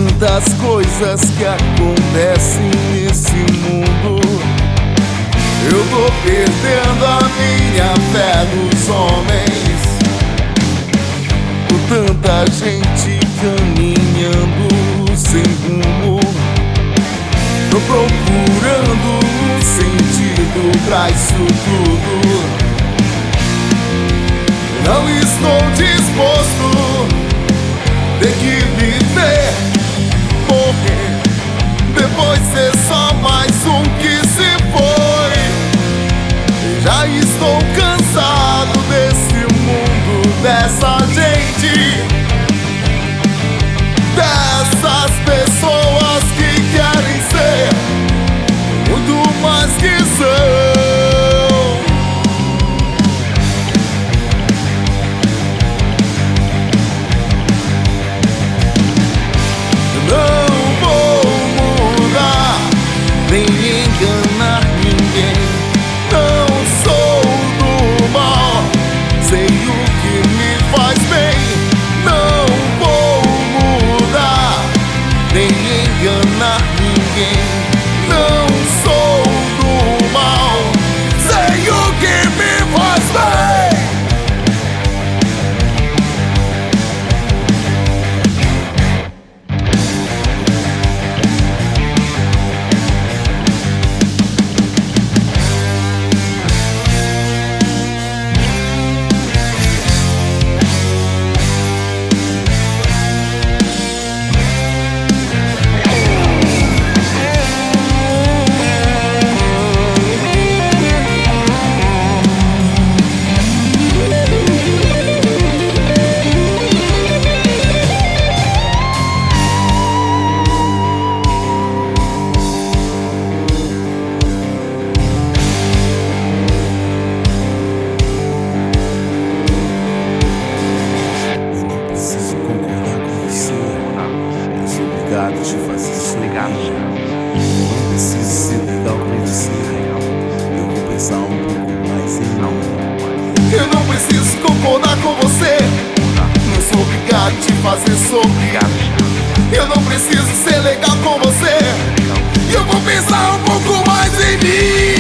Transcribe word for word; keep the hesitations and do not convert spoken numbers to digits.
tantas coisas que acontecem nesse mundo. Eu tô perdendo a minha fé nos homens, com tanta gente caminhando sem rumo. Tô procurando um sentido pra isso tudo. Não estou disposto a ter que viver, morrer, depois ser só mais um que se foi. Já estou cansado desse mundo, dessa gente, dessas pessoas que querem ser muito mais que são. Nem enganar ninguém. Não sou do mal, sei o que me faz bem. Não vou mudar, nem enganar ninguém. Não sou do mal, sei o que me faz bem. Obrigado te fazer sorrir. Não preciso ser legal com você. Eu vou pensar um pouco mais em mim. Eu não preciso concordar com você. Não sou obrigado a te fazer sorrir. Eu não preciso ser legal com você. Eu vou pensar um pouco mais em mim.